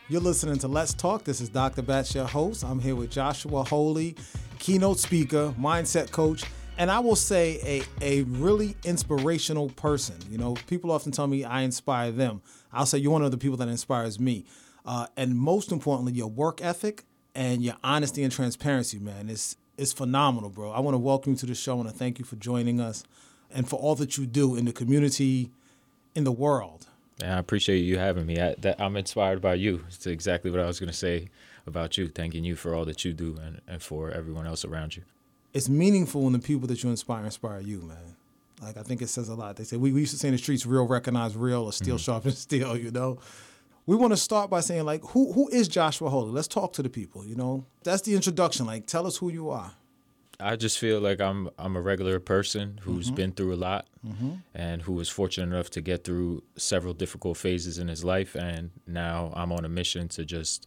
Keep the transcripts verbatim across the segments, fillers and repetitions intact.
You're listening to Let's Talk. This is Doctor Batch, your host. I'm here with Joshua Holy, keynote speaker, mindset coach, and I will say a, a really inspirational person. You know, people often tell me I inspire them. I'll say you're one of the people that inspires me. Uh, and most importantly, your work ethic and your honesty and transparency, man, is is phenomenal, bro. I want to welcome you to the show. I want to thank you for joining us and for all that you do in the community, in the world. Yeah, I appreciate you having me. I, that, I'm inspired by you. It's exactly what I was going to say about you, thanking you for all that you do and, and for everyone else around you. It's meaningful when the people that you inspire inspire you, man. Like, I think it says a lot. They say, we, we used to say in the streets, real recognize real, or steel mm-hmm. sharpens steel, you know? We want to start by saying, like, who who is Joshua Holy? Let's talk to the people, you know? That's the introduction. Like, tell us who you are. I just feel like I'm I'm a regular person who's mm-hmm. been through a lot mm-hmm. and who was fortunate enough to get through several difficult phases in his life. And now I'm on a mission to just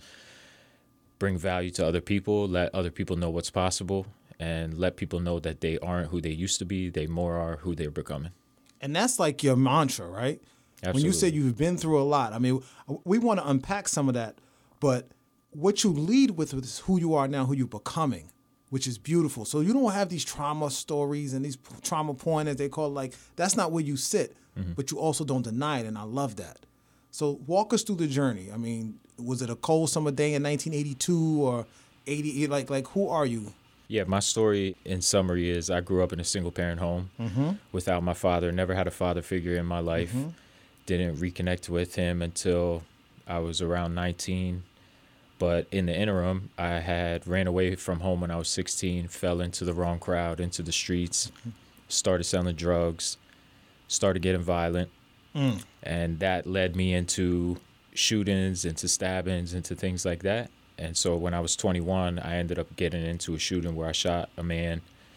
bring value to other people, let other people know what's possible, and let people know that they aren't who they used to be. They more are who they're becoming. And that's like your mantra, right? Absolutely. When you say you've been through a lot, I mean, we want to unpack some of that, but what you lead with is who you are now, who you're becoming, which is beautiful. So you don't have these trauma stories and these trauma porn, as they call it. Like, that's not where you sit, mm-hmm. but you also don't deny it, and I love that. So walk us through the journey. I mean, was it a cold summer day in nineteen eighty-two or eighty? Like, like who are you? Yeah, my story in summary is I grew up in a single-parent home mm-hmm. without my father, never had a father figure in my life, mm-hmm. didn't reconnect with him until I was around nineteen. But in the interim, I had ran away from home when I was sixteen, fell into the wrong crowd, into the streets, started selling drugs, started getting violent. Mm. And that led me into shootings, into stabbings, into things like that. And so when I was twenty-one, I ended up getting into a shooting where I shot a man.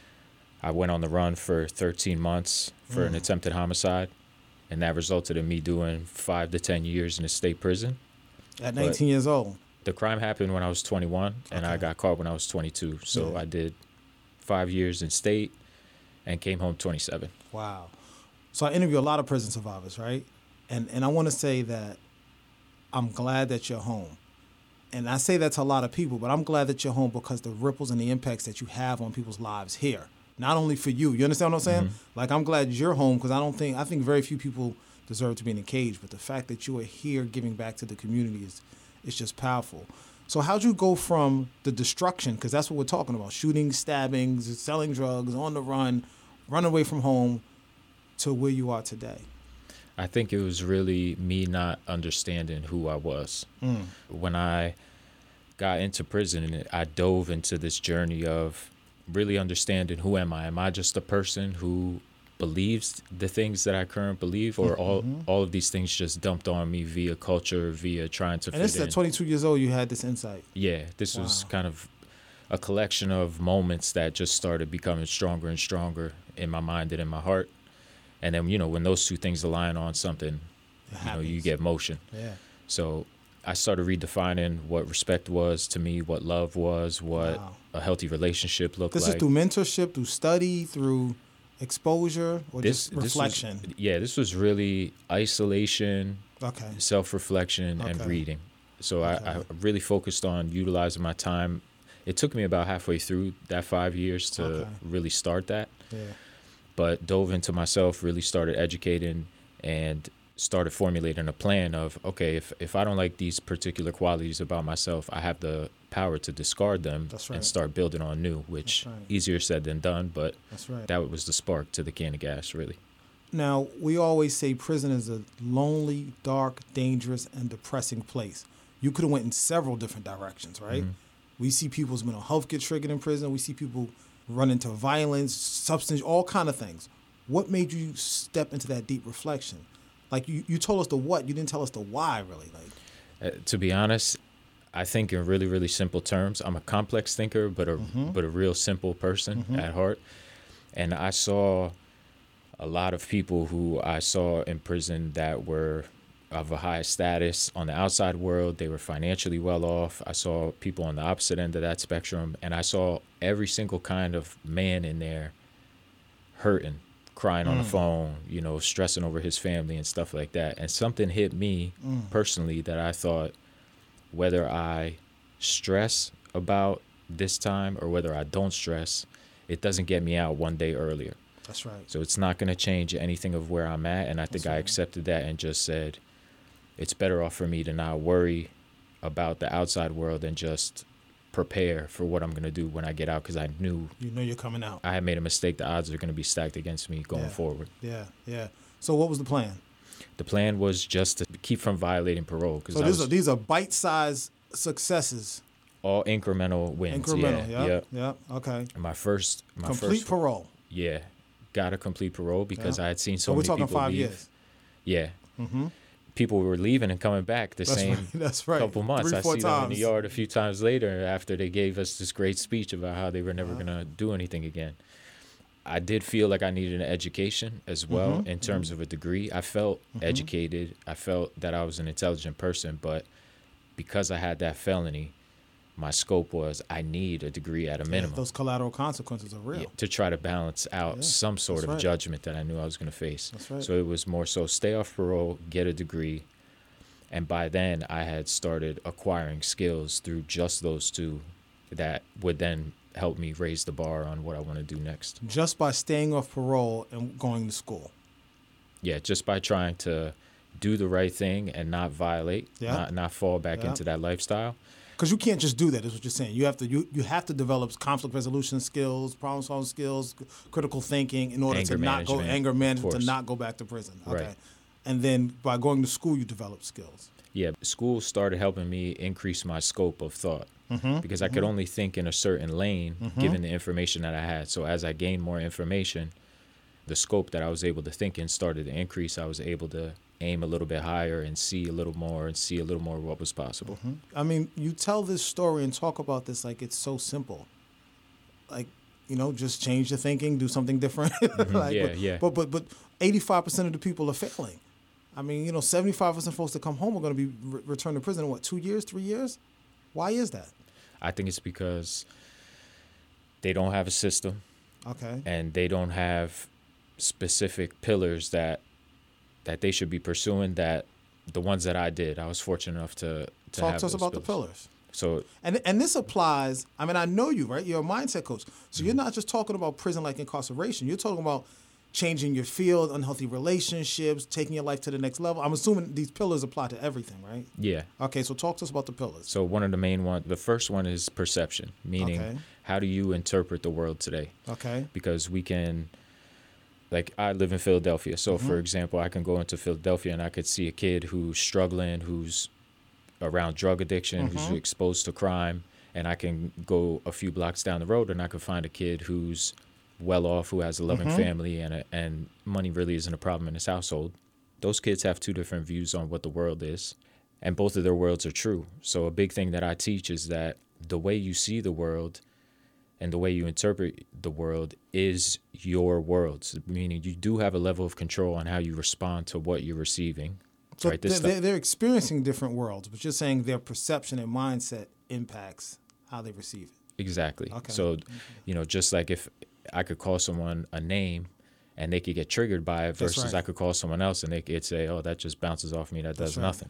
I went on the run for thirteen months for mm. an attempted homicide. And that resulted in me doing five to ten years in a state prison. At nineteen but, years old? The crime happened when I was twenty-one, and okay. I got caught when I was twenty-two. So yeah. I did five years in state and came home twenty-seven. Wow. So I interview a lot of prison survivors, right? And and I want to say that I'm glad that you're home. And I say that to a lot of people, but I'm glad that you're home because the ripples and the impacts that you have on people's lives here, not only for you. You understand what I'm saying? Mm-hmm. Like, I'm glad you're home because I don't think, I think very few people deserve to be in a cage, but the fact that you are here giving back to the community is It's just powerful. So how'd you go from the destruction, because that's what we're talking about, shooting, stabbings, selling drugs, on the run, run away from home, to where you are today? I think it was really me not understanding who I was. Mm. When I got into prison, I dove into this journey of really understanding, who am I? Am I just a person who believes the things that I currently believe, or all mm-hmm. all of these things just dumped on me via culture, via trying to and fit this is in. At twenty-two years old, you had this insight. Yeah, this wow. was kind of a collection of moments that just started becoming stronger and stronger in my mind and in my heart. And then, you know, when those two things align on something, you know, you get motion. Yeah. So I started redefining what respect was to me, what love was, what wow. a healthy relationship looked this like. This is through mentorship, through study, through exposure, or this, just reflection? This was, yeah, this was really isolation, okay. self-reflection, okay. and reading. So okay. I, I really focused on utilizing my time. It took me about halfway through that five years to okay. really start that. Yeah. But dove into myself, really started educating, and started formulating a plan of, okay, if, if I don't like these particular qualities about myself, I have the power to discard them That's right. and start building on new, which right. easier said than done, but That's right. that was the spark to the can of gas, really. Now, we always say prison is a lonely, dark, dangerous, and depressing place. You could have went in several different directions, right? Mm-hmm. We see people's mental health get triggered in prison. We see people run into violence, substance, all kind of things. What made you step into that deep reflection? Like, you, you told us the what, you didn't tell us the why, really. Like, uh, to be honest, I think in really, really simple terms. I'm a complex thinker, but a mm-hmm. but a real simple person mm-hmm. at heart. And I saw a lot of people who I saw in prison that were of a high status on the outside world. They were financially well off. I saw people on the opposite end of that spectrum, and I saw every single kind of man in there hurting, crying mm. on the phone, you know, stressing over his family and stuff like that. And something hit me mm. personally that I thought, whether I stress about this time or whether I don't stress, it doesn't get me out one day earlier. That's right. So it's not going to change anything of where I'm at. And I think That's I right. accepted that and just said, it's better off for me to not worry about the outside world and just prepare for what I'm going to do when I get out, because I knew You know you're coming out. I had made a mistake. The odds are going to be stacked against me going Yeah. forward. Yeah, yeah. So what was the plan? The plan was just to keep from violating parole, because So these are these are bite-sized successes. all incremental wins. Incremental. Yeah, Yep. yeah. Yep. Okay. My first, my Complete first, parole. yeah, got a complete parole because Yeah. I had seen so So we're many talking people five leave. years. Yeah, Mm-hmm. people were leaving and coming back the That's same right. That's right. couple months. Three, I four see them in times. the yard a few times later after they gave us this great speech about how they were never Uh-huh. going to do anything again. I did feel like I needed an education as well Mhm, in terms of a degree. I felt Mhm. educated. I felt that I was an intelligent person, but because I had that felony, my scope was I need a degree at a Yeah, minimum. those collateral consequences are real. Yeah, to try to balance out Yeah, some sort that's of right. judgment that I knew I was going to face. That's right. So it was more so stay off parole, get a degree. And by then, I had started acquiring skills through just those two that would then help me raise the bar on what I want to do next. Just by staying off parole and going to school. Yeah, just by trying to do the right thing and not violate, Yeah. not, not fall back Yeah. into that lifestyle. Because you can't just do that. Is what you're saying. You have to you, you have to develop conflict resolution skills, problem solving skills, c- critical thinking in order Anger to not go management, anger of management to course. not go back to prison. Okay. Right. And then by going to school, you develop skills. Yeah, school started helping me increase my scope of thought Mm-hmm. because I could only think in a certain lane Mhm. given the information that I had. So as I gained more information, the scope that I was able to think in started to increase. I was able to aim a little bit higher and see a little more and see a little more of what was possible. I mean, you tell this story and talk about this like it's so simple. Like, you know, just change your thinking, do something different. like, Yeah, but, yeah. But but but eighty-five percent of the people are failing. I mean, you know, seventy-five percent of folks that come home are going to be re- returned to prison in what, two years, three years? Why is that? I think it's because they don't have a system Okay. and they don't have specific pillars that that they should be pursuing, that the ones that I did. I was fortunate enough to, to Talk have to us those about the pillars. pillars. So And and this applies, I mean, I know you, right? You're a mindset coach. So you're not just talking about prison like incarceration. You're talking about changing your field, unhealthy relationships, taking your life to the next level. I'm assuming these pillars apply to everything, right? yeah. Okay, so talk to us about the pillars. So one of the main ones, the first one is perception, meaning Okay. how do you interpret the world today? Okay. Because we can, like I live in Philadelphia. So Mm-hmm. for example, I can go into Philadelphia and I could see a kid who's struggling, who's around drug addiction, Mm-hmm. who's exposed to crime. And I can go a few blocks down the road and I can find a kid who's well off, who has a loving Mhm. family, and a, and money really isn't a problem in his household. Those kids have two different views on what the world is, and both of their worlds are true. So a big thing that I teach is that the way you see the world and the way you interpret the world is your world, so meaning you do have a level of control on how you respond to what you're receiving. So right? This they're, stuff- they're, they're experiencing different worlds, but you're saying their perception and mindset impacts how they receive it. Exactly. Okay. So, you know, just like if I could call someone a name and they could get triggered by it That's versus right. I could call someone else and they could say, oh, that just bounces off me. That That's does right. nothing.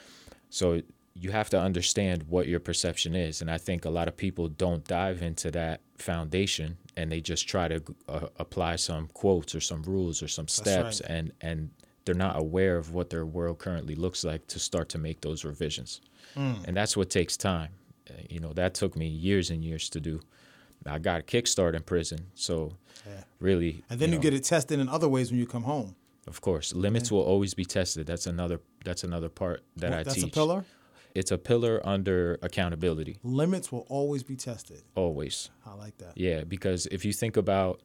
So you have to understand what your perception is. And I think a lot of people don't dive into that foundation and they just try to uh, apply some quotes or some rules or some steps right. and, and they're not aware of what their world currently looks like to start to make those revisions. Mm. And that's what takes time. Uh, You know, that took me years and years to do. I got a kickstart in prison. So Yeah. really, And then you, know, get it tested in other ways when you come home. of course, limits will always be tested. That's another, that's another part that Well, I that's teach. a pillar? It's a pillar under accountability. Limits will always be tested. Always. I like that. Yeah. Because if you think about,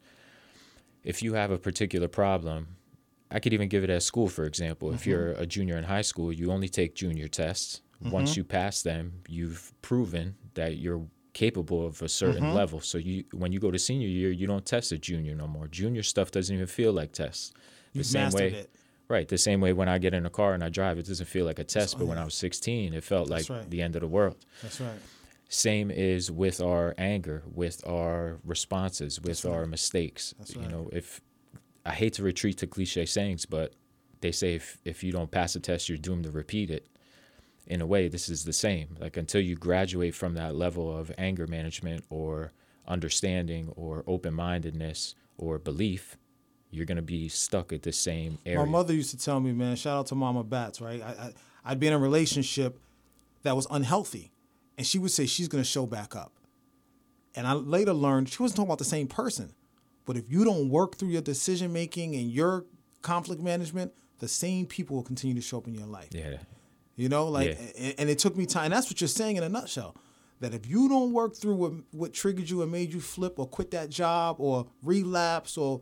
if you have a particular problem, I could even give it at school, for example. If you're a junior in high school, you only take junior tests. Once you pass them, you've proven that you're capable of a certain level. So you, when you go to senior year, you don't test a junior no more. Junior stuff doesn't even feel like tests. The You've same mastered way, it. right? The same way when I get in a car and I drive, it doesn't feel like a test. But when I was sixteen, it felt That's like right. the end of the world. That's right. Same is with our anger, with our responses, with That's right. our mistakes. That's you right. know, if I hate to retreat to cliche sayings, but they say if, if you don't pass a test, you're doomed to repeat it. in a way, this is the same. Like until you graduate from that level of anger management or understanding or open-mindedness or belief, you're going to be stuck at the same area. My mother used to tell me, man, shout out to Mama Bats, right? I, I, I'd be in a relationship that was unhealthy, and she would say she's going to show back up. And I later learned she wasn't talking about the same person. But if you don't work through your decision-making and your conflict management, the same people will continue to show up in your life. Yeah. You know, like, Yeah. and, and it took me time. And that's what you're saying in a nutshell. That if you don't work through what, what triggered you and made you flip or quit that job or relapse or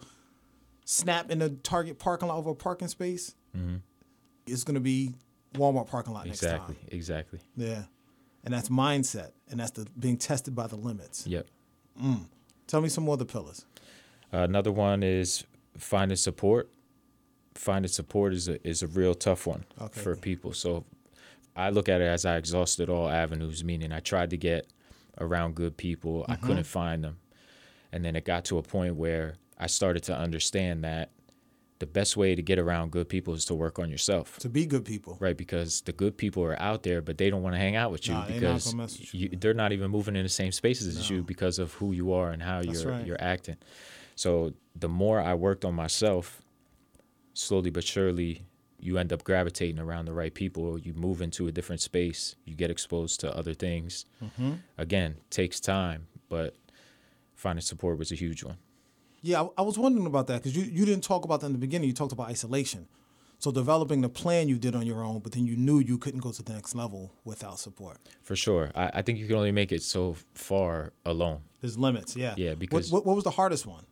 snap in the Target parking lot over a parking space, mm-hmm. it's going to be Walmart parking lot exactly, next time. Exactly, exactly. Yeah. And that's mindset. And that's the being tested by the limits. Yep. Mm. Tell me some more of the pillars. Uh, another one is finding support. Finding support is a, is a real tough one okay. for people. So I look at it as I exhausted all avenues, meaning I tried to get around good people. Mm-hmm. I couldn't find them. And then it got to a point where I started to understand that the best way to get around good people is to work on yourself. To be good people. Right, because the good people are out there, but they don't want to hang out with you nah, because they're not, you, they're not even moving in the same spaces no. as you because of who you are and how That's you're right. you're acting. So the more I worked on myself, slowly but surely, you end up gravitating around the right people. You move into a different space. You get exposed to other things. Mm-hmm. Again, takes time, but finding support was a huge one. Yeah, I, I was wondering about that because you, you didn't talk about that in the beginning. You talked about isolation. So developing the plan you did on your own, but then you knew you couldn't go to the next level without support. For sure. I, I think you can only make it so far alone. There's limits, yeah. Yeah, because... What, what, what was the hardest one?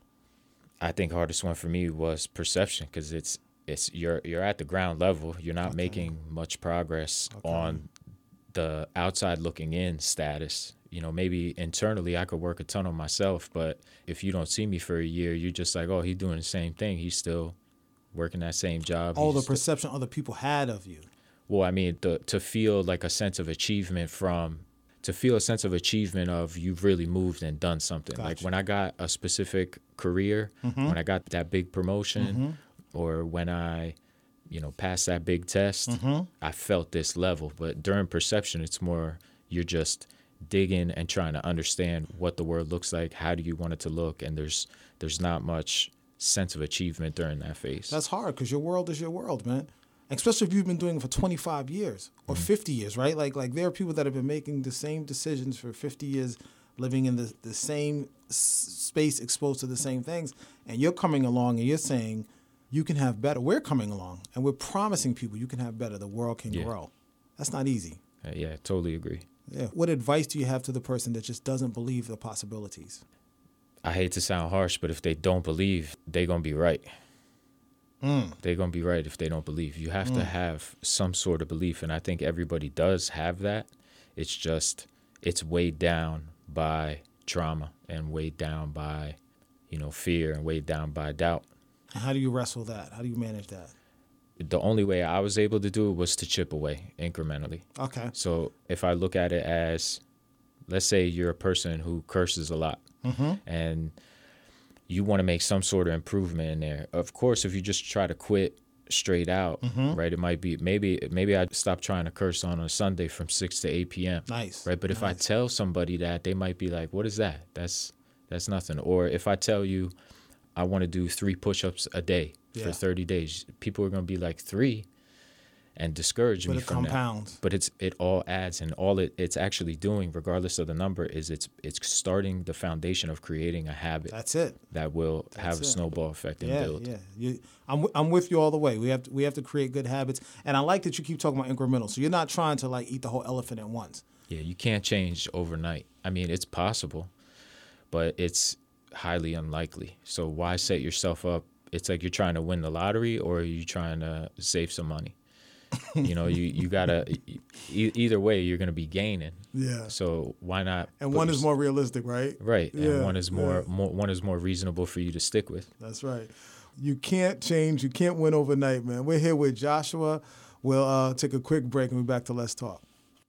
I think hardest one for me was perception because it's it's you're you're at the ground level. You're not okay. making much progress okay. on the outside looking in status. You know, maybe internally I could work a ton on myself, but if you don't see me for a year, you're just like, oh, he's doing the same thing. He's still working that same job. Oh, he's the perception other people had of you. Well, I mean, the, to feel like a sense of achievement from, to feel a sense of achievement of you've really moved and done something. Gotcha. Like when I got a specific career, mm-hmm. when I got that big promotion, mm-hmm. or when I, you know, passed that big test, mm-hmm. I felt this level. But during perception, it's more you're just digging and trying to understand what the world looks like. How do you want it to look? And there's there's not much sense of achievement during that phase. That's hard because your world is your world, man. Especially if you've been doing it for twenty-five years or mm-hmm. fifty years, right? Like like there are people that have been making the same decisions for fifty years, living in the, the same s- space, exposed to the same things. And you're coming along and you're saying you can have better. We're coming along and we're promising people you can have better. The world can yeah. grow. That's not easy. Uh, yeah, totally agree. Yeah. What advice do you have to the person that just doesn't believe the possibilities? I hate to sound harsh, but if they don't believe, they're going to be right. Mm. They're going to be right if they don't believe. You have mm. to have some sort of belief, and I think everybody does have that. It's just, it's weighed down by trauma and weighed down by, you know, fear and weighed down by doubt. How do you wrestle that? How do you manage that? The only way I was able to do it was to chip away incrementally. Okay. So if I look at it as, let's say you're a person who curses a lot, mm-hmm. and you want to make some sort of improvement in there. Of course, if you just try to quit straight out, mm-hmm. right, it might be, maybe maybe I'd stop trying to curse on a Sunday from six to eight p.m. Nice. Right, but if nice. I tell somebody that, they might be like, what is that? That's that's nothing. Or if I tell you I want to do three push-ups a day yeah. for thirty days, people are going to be like, three? And discourage but me it from compounds. that. But it's it all adds, and all it, it's actually doing, regardless of the number, is it's it's starting the foundation of creating a habit. That's it. That will That's have it. a snowball effect and yeah, build. Yeah, you, I'm I'm with you all the way. We have to, we have to create good habits, and I like that you keep talking about incremental. So you're not trying to like eat the whole elephant at once. Yeah, you can't change overnight. I mean, it's possible, but it's highly unlikely. So why set yourself up? It's like you're trying to win the lottery, or are you trying to save some money? You know, you, you gotta e- either way you're gonna be gaining. Yeah. So why not? And one is more realistic, right? Right. Yeah, and one is more, yeah. more one is more reasonable for you to stick with. That's right. You can't change. You can't win overnight, man. We're here with Joshua. We'll uh, take a quick break and we're back to Let's Talk.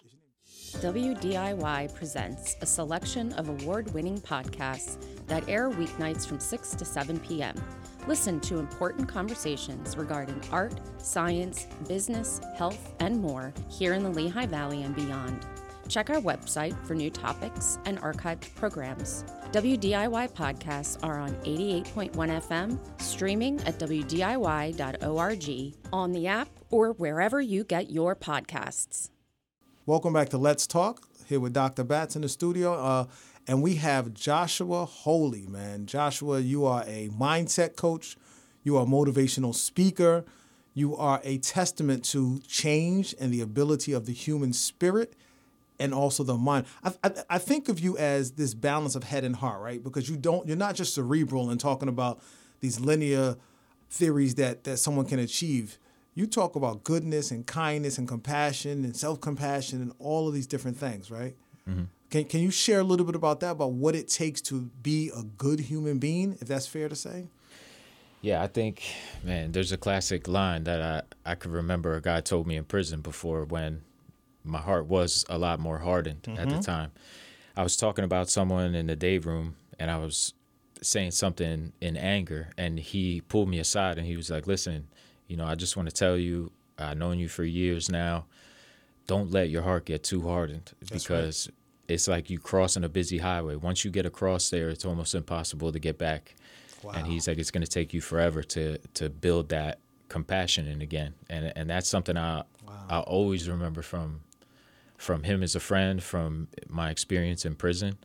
W D I Y presents a selection of award-winning podcasts that air weeknights from six to seven p.m. Listen to important conversations regarding art, science, business, health, and more here in the Lehigh Valley and beyond. Check our website for new topics and archived programs. W D I Y podcasts are on eighty-eight point one F M, streaming at w d i y dot org, on the app, or wherever you get your podcasts. Welcome back to Let's Talk, here with Doctor Batts in the studio. Uh, and we have Joshua Holy, man. Joshua, you are a mindset coach. You are a motivational speaker. You are a testament to change and the ability of the human spirit and also the mind. I, I, I think of you as this balance of head and heart, right? Because you don't, you're not just cerebral and talking about these linear theories that, that someone can achieve. You talk about goodness and kindness and compassion and self-compassion and all of these different things, right? Mm-hmm. Can Can you share a little bit about that, about what it takes to be a good human being, if that's fair to say? Yeah, I think, man, there's a classic line that I, I could remember a guy told me in prison before when my heart was a lot more hardened mm-hmm. at the time. I was talking about someone in the day room, and I was saying something in anger, and he pulled me aside, and he was like, listen, you know, I just want to tell you, I've known you for years now. Don't let your heart get too hardened. That's because right. It's like you crossing a busy highway. Once you get across there, it's almost impossible to get back. Wow. And he's like, it's going to take you forever to to build that compassion in again. And and that's something I wow. I always remember from from him as a friend, from my experience in prison.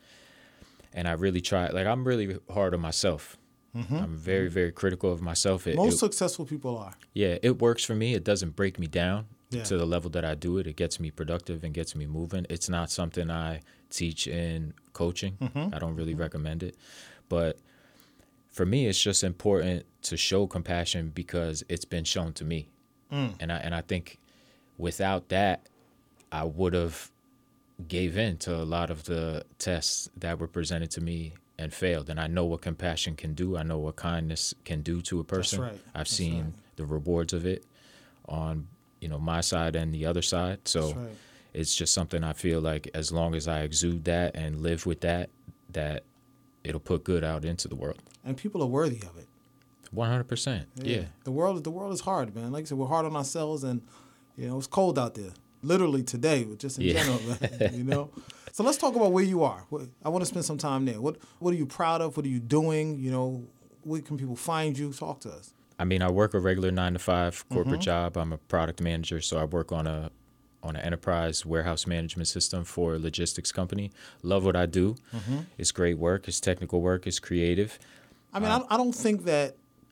And I really try, like, I'm really hard on myself. Mm-hmm. I'm very, very critical of myself. It, Most it, successful people are. Yeah, it works for me. It doesn't break me down yeah. to the level that I do it. It gets me productive and gets me moving. It's not something I teach in coaching. Mm-hmm. I don't really mm-hmm. recommend it. But for me, it's just important to show compassion because it's been shown to me. Mm. And I and I think without that, I would have gave in to a lot of the tests that were presented to me and failed. And I know what compassion can do. I know what kindness can do to a person. That's right. I've That's seen right. the rewards of it on, you know, my side and the other side. So That's right. It's just something I feel like as long as I exude that and live with that, that it'll put good out into the world. And people are worthy of it. one hundred percent. Yeah. yeah. The world the world is hard, man. Like I said, we're hard on ourselves, and, you know, it's cold out there. Literally today, just in yeah. general, you know. So let's talk about where you are. I want to spend some time there. What What are you proud of? What are you doing? You know, where can people find you? Talk to us. I mean, I work a regular nine to five corporate Mm-hmm. job. I'm a product manager, so I work on a on an enterprise warehouse management system for a logistics company. Love what I do. Mm-hmm. It's great work. It's technical work. It's creative. I mean, um, I, I don't think that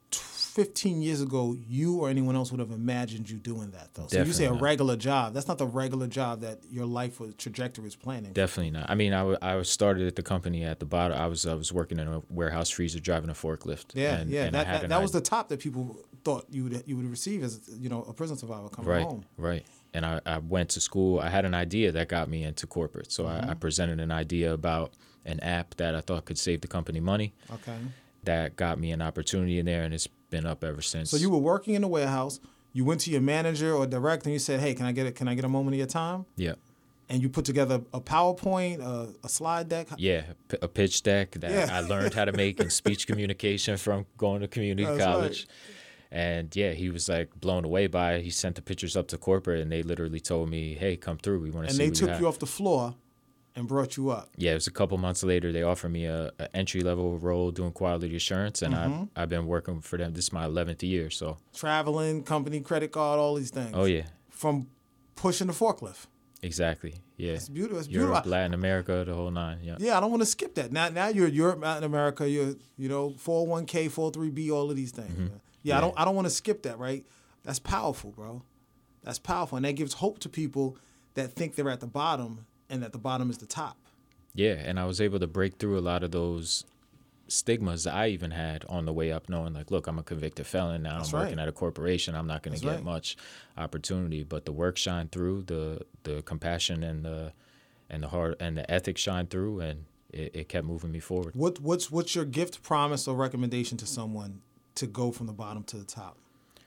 fifteen years ago you or anyone else would have imagined you doing that, though. So you say a not. regular job. That's not the regular job that your life or trajectory is planning. Definitely not. I mean, I, w- I started at the company at the bottom. I was I was working in a warehouse freezer driving a forklift. Yeah, and, yeah. and that I had that, an that was idea. the top that people thought you would you would receive as, you know, a prison survivor coming right, home. Right. And I, I went to school. I had an idea that got me into corporate. So mm-hmm. I, I presented an idea about an app that I thought could save the company money. Okay. That got me an opportunity in there, and it's been up ever since. So you were working in the warehouse. You went to your manager or director and you said, "Hey, can I get it? Can I get a moment of your time?" Yeah. And you put together a PowerPoint, a, a slide deck. Yeah, p- a pitch deck that Yeah. I learned how to make in speech communication from going to community That's college. right. And yeah, he was like blown away by it. He sent the pictures up to corporate, and they literally told me, "Hey, come through. We want to And see they what took you have." you off the floor and brought you up. Yeah, it was a couple months later. They offered me a, a entry level role doing quality assurance, and Mm-hmm. I've I've been working for them. This is my eleventh year, so. Traveling, company, credit card, all these things. Oh yeah. From pushing the forklift. Exactly. Yeah. It's beautiful. It's Europe, beautiful. Latin America, the whole nine. Yeah. Yeah, I don't want to skip that. Now, now you're Europe, Latin America. You're, you know, four oh one k, four oh three b, all of these things. Mm-hmm. Yeah, Yeah. I don't, I don't want to skip that. Right? That's powerful, bro. That's powerful, and that gives hope to people that think they're at the bottom and that the bottom is the top. Yeah, and I was able to break through a lot of those stigmas that I even had on the way up, knowing like, look, I'm a convicted felon now. That's I'm right. working at a corporation. I'm not going to That's get right. much opportunity, but the work shined through, the the compassion and the and the heart and the ethics shined through, and it, it kept moving me forward. What what's what's your gift, promise, or recommendation to someone to go from the bottom to the top?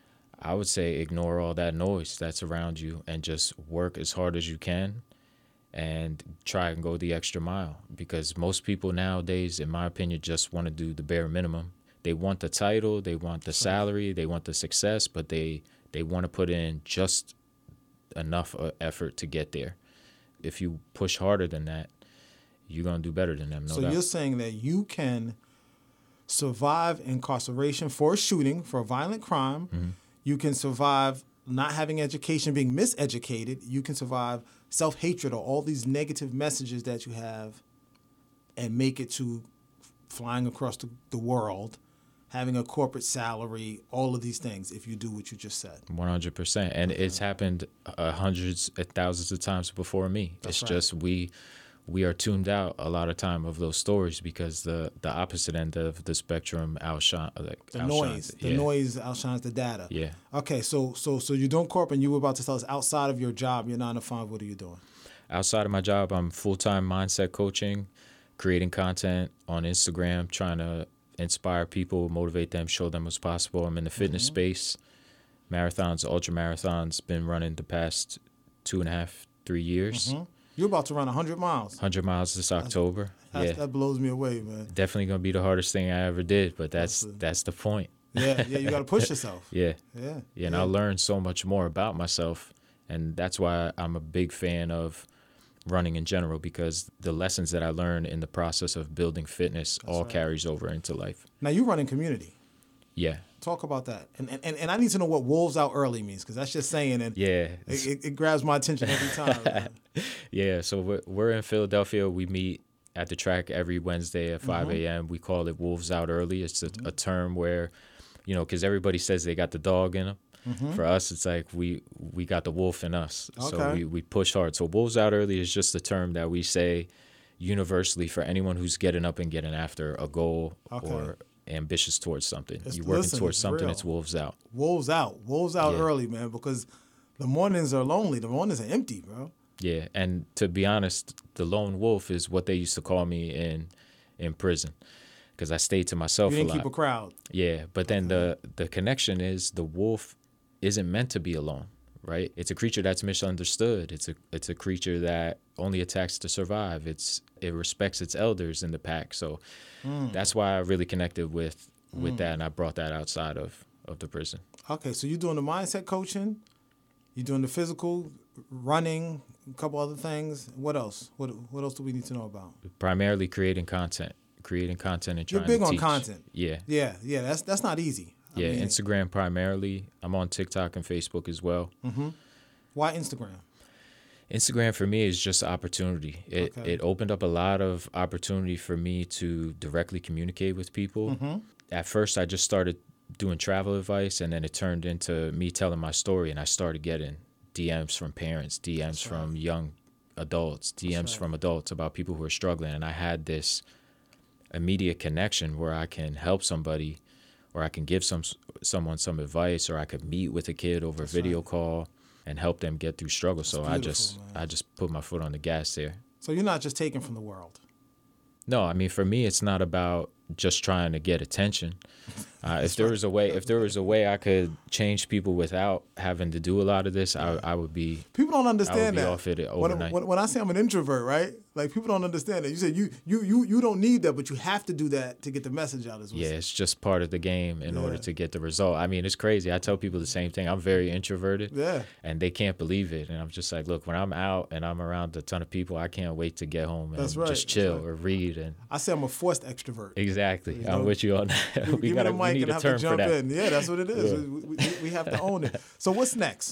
I would say ignore all that noise that's around you and just work as hard as you can and try and go the extra mile, because most people nowadays, in my opinion, just want to do the bare minimum they want the title, they want the salary, they want the success, but they they want to put in just enough uh, effort to get there. If you push harder than that, you're going to do better than them, no so doubt. You're saying that you can survive incarceration for a shooting, for a violent crime. Mm-hmm. You can survive not having education, being miseducated. You can survive self-hatred or all these negative messages that you have and make it to flying across the, the world, having a corporate salary, all of these things, if you do what you just said. one hundred percent. And okay. It's happened uh, hundreds of thousands of times before me. That's it's right. just we we are tuned out a lot of time of those stories because the, the opposite end of the spectrum outshine. Like, the outshines. noise. The yeah. noise outshines the data. Yeah. Okay, so so so you're doing corporate and you were about to tell us outside of your job, you're nine to five, what are you doing? Outside of my job, I'm full-time mindset coaching, creating content on Instagram, trying to inspire people, motivate them, show them what's possible. I'm in the fitness mm-hmm. space, marathons, ultra marathons, been running the past two and a half, three years. Mm-hmm. You're about to run one hundred miles. one hundred miles this October. That's, yeah. That blows me away, man. Definitely going to be the hardest thing I ever did, but that's that's, that's the point. Yeah, yeah, you got to push yourself. yeah. yeah. Yeah. Yeah, and I learned so much more about myself, and that's why I'm a big fan of running in general, because the lessons that I learned in the process of building fitness that's all right. carries over into life. Now, you run in community. Yeah. Talk about that. And and, and I need to know what Wolves Out Early means, because that's just saying it. Yeah. It, it, it grabs my attention every time. yeah, so we're, we're in Philadelphia. We meet at the track every Wednesday at five a.m. Mm-hmm. We call it Wolves Out Early. It's a, mm-hmm. a term where, you know, because everybody says they got the dog in them. Mm-hmm. For us, it's like we we got the wolf in us. Okay. So we, we push hard. So Wolves Out Early is just a term that we say universally for anyone who's getting up and getting after a goal okay. or ambitious towards something. It's, You're working listen, towards it's something, real. It's wolves out. Wolves out. Wolves out yeah. early, man, because the mornings are lonely. The mornings are empty, bro. Yeah, and to be honest, the lone wolf is what they used to call me in in prison, because I stayed to myself you didn't a lot. keep a crowd. Yeah, but then the the connection is the wolf isn't meant to be alone, right? It's a creature that's misunderstood. It's a it's a creature that only attacks to survive. It's it respects its elders in the pack. So mm. that's why I really connected with with mm. that, and I brought that outside of, of the prison. Okay, so you're doing the mindset coaching, you're doing the physical, running, a couple other things. What else? What what else do we need to know about? Primarily creating content, creating content and trying You're big to on teach. content. Yeah. Yeah, yeah. That's that's not easy. I yeah, mean, Instagram primarily. I'm on TikTok and Facebook as well. Mm-hmm. Why Instagram? Instagram for me is just an opportunity. It okay. it opened up a lot of opportunity for me to directly communicate with people. Mm-hmm. At first, I just started doing travel advice, and then it turned into me telling my story, and I started getting D Ms from parents, D Ms That's from right. young adults, D Ms right. from adults about people who are struggling, and I had this immediate connection where I can help somebody, or I can give some someone some advice, or I could meet with a kid over That's a video right. call and help them get through struggle. So I just man. I just put my foot on the gas there. So you're not just taking from the world. No, I mean, for me, it's not about just trying to get attention. Uh, if there was a way, if there was a way I could change people without having to do a lot of this, I, I would be. People don't understand I would be that. Off it overnight. When, when, when I say I'm an introvert, right? Like people don't understand that. You say you you you you don't need that, but you have to do that to get the message out. As well. Yeah, it's just part of the game in yeah. order to get the result. I mean, it's crazy. I tell people the same thing. I'm very introverted. Yeah. And they can't believe it. And I'm just like, look, when I'm out and I'm around a ton of people, I can't wait to get home and That's right. just chill That's right. or read. And I say I'm a forced extrovert. Exactly. You I'm know? with you on that. Give, we give gotta, me the mic we need and a have term to jump for that. in. Yeah, that's what it is. Yeah. We, we, we have to own it. So what's next?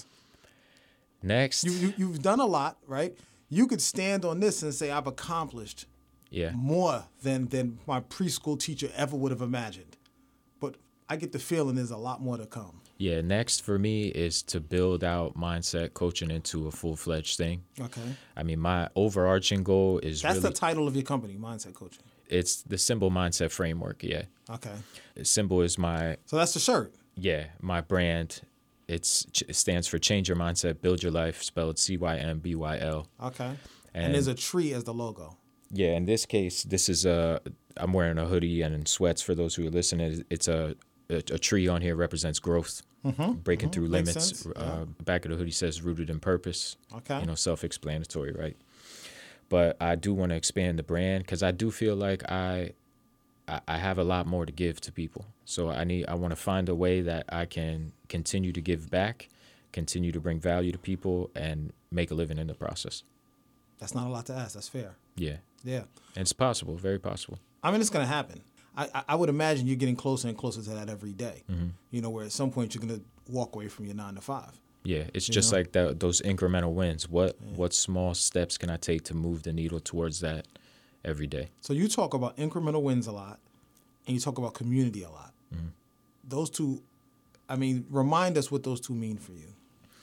Next, you, you you've done a lot, right? You could stand on this and say I've accomplished yeah. more than than my preschool teacher ever would have imagined. But I get the feeling there's a lot more to come. Yeah, next for me is to build out mindset coaching into a full-fledged thing. Okay. I mean, my overarching goal is That's really, the title of your company, Mindset Coaching. It's the Symbol Mindset Framework, yeah. Okay. Symbol is my... So that's the shirt. Yeah, my brand. It's, it stands for Change Your Mindset, Build Your Life, spelled C Y M B Y L. Okay. And, and there's a tree as the logo. Yeah, in this case, this is a... I'm wearing a hoodie and sweats for those who are listening. It's a... A, a tree on here represents growth, mm-hmm, breaking mm-hmm, through limits. Uh, yeah. Back of the hoodie says rooted in purpose. Okay. You know, self-explanatory, right? But I do want to expand the brand because I do feel like I I, I have a lot more to give to people. So I need I want to find a way that I can continue to give back, continue to bring value to people, and make a living in the process. That's not a lot to ask. That's fair. Yeah. Yeah. And it's possible, very possible. I mean, it's going to happen. I, I would imagine you're getting closer and closer to that every day. Mm-hmm. You know, where at some point you're going to walk away from your nine to five. Yeah, it's You just know? like that, those incremental wins. What Yeah. what small steps can I take to move the needle towards that every day? So you talk about incremental wins a lot, and you talk about community a lot. Mm-hmm. Those two, I mean, remind us what those two mean for you.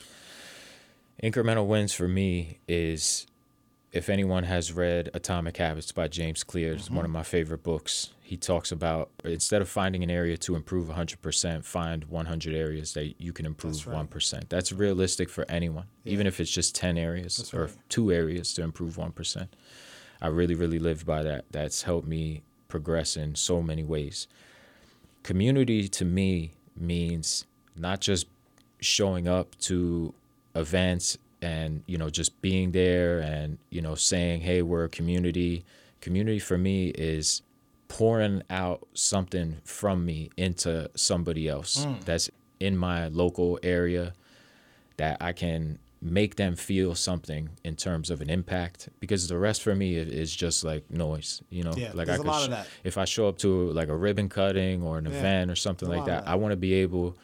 Incremental wins for me is, if anyone has read Atomic Habits by James Clear, it's Mm-hmm. one of my favorite books. He talks about, instead of finding an area to improve one hundred percent, find one hundred areas that you can improve That's right. one percent. That's realistic for anyone, Yeah. even if it's just ten areas That's or right. two areas to improve one percent. I really, really live by that. That's helped me progress in so many ways. Community to me means not just showing up to events and, you know, just being there and, you know, saying, hey, we're a community. Community for me is pouring out something from me into somebody else Mm. that's in my local area, that I can make them feel something in terms of an impact, because the rest for me is, is just like noise, you know. Yeah, like there's I a could lot sh- of that. If I show up to like a ribbon cutting or an Yeah, event or something there's a like lot of that, that. I want to be able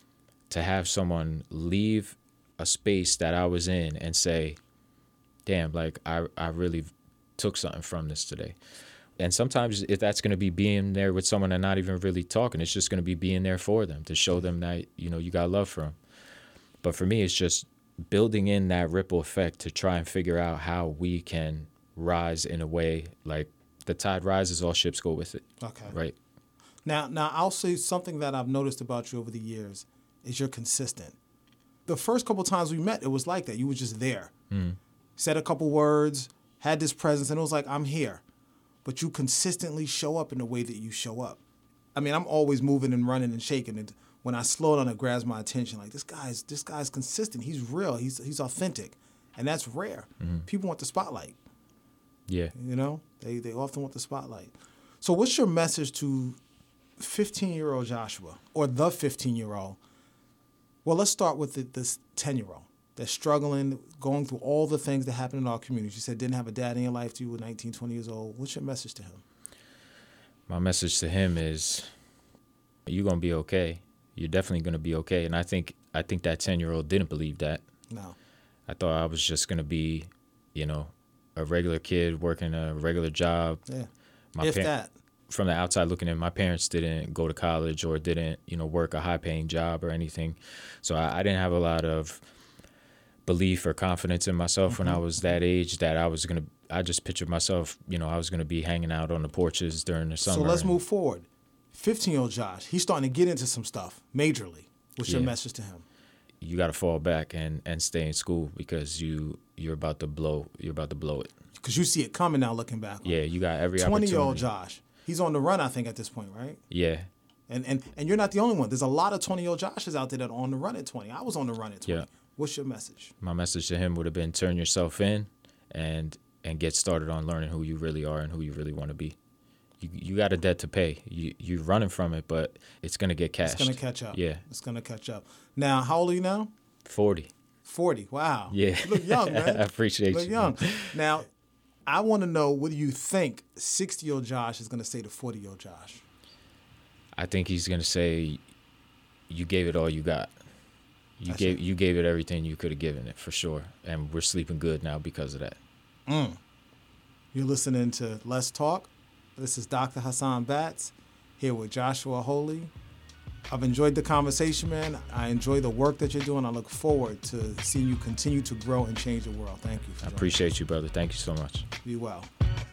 to have someone leave a space that I was in and say, damn, like I, I really took something from this today. And sometimes if that's going to be being there with someone and not even really talking, it's just going to be being there for them to show them that, you know, you got love for them. But for me, it's just building in that ripple effect to try and figure out how we can rise in a way like the tide rises, all ships go with it. Okay. Right. Now, now I'll say something that I've noticed about you over the years is you're consistent. The first couple times we met, it was like that. You were just there. Mm. Said a couple words, had this presence, and it was like, I'm here. But you consistently show up in the way that you show up. I mean, I'm always moving and running and shaking, and when I slow down, it grabs my attention. Like, this guy's this guy's consistent. He's real. He's he's authentic, and that's rare. Mm-hmm. People want the spotlight. Yeah. You know, they they often want the spotlight. So, what's your message to fifteen-year-old Joshua, or the fifteen-year-old? Well, let's start with the, this ten-year-old that's struggling, going through all the things that happen in our community. You said didn't have a dad in your life till you were nineteen, twenty years old. What's your message to him? My message to him is, you're going to be okay. You're definitely going to be okay. And I think I think that ten-year-old didn't believe that. No. I thought I was just going to be, you know, a regular kid working a regular job. Yeah. My if par- that. From the outside looking in, my parents didn't go to college or didn't, you know, work a high-paying job or anything. So I, I didn't have a lot of belief or confidence in myself Mm-hmm. when I was that age that I was going to, I just pictured myself, you know, I was going to be hanging out on the porches during the summer. So let's and- move forward. fifteen-year-old Josh, he's starting to get into some stuff majorly. What's your Yeah. message to him? You got to fall back and, and stay in school because you, you're about to blow, you're about to blow it. Because you see it coming now looking back. Yeah, you got every twenty-year-old opportunity. Josh, he's on the run, I think, at this point, right? Yeah. And and and you're not the only one. There's a lot of twenty-year-old Joshes out there that are on the run at twenty. I was on the run at twenty. Yeah. What's your message? My message to him would have been turn yourself in and and get started on learning who you really are and who you really want to be. You you got a debt to pay. You you're running from it, but it's gonna get cashed. It's going to catch up. Yeah. It's going to catch up. Now, how old are you now? Forty. forty. Wow. Yeah. You look young, man. I appreciate you look you. young. Now, I want to know, what do you think sixty-year-old Josh is going to say to forty-year-old Josh? I think he's gonna say, you gave it all you got. You That's gave it. you gave it everything you could have given it for sure, and we're sleeping good now because of that. Mm. You're listening to Let's Talk. This is Doctor Hassan Batts here with Joshua Holy. I've enjoyed the conversation, man. I enjoy the work that you're doing. I look forward to seeing you continue to grow and change the world. Thank you for I joining. appreciate you, brother. Thank you so much. Be well.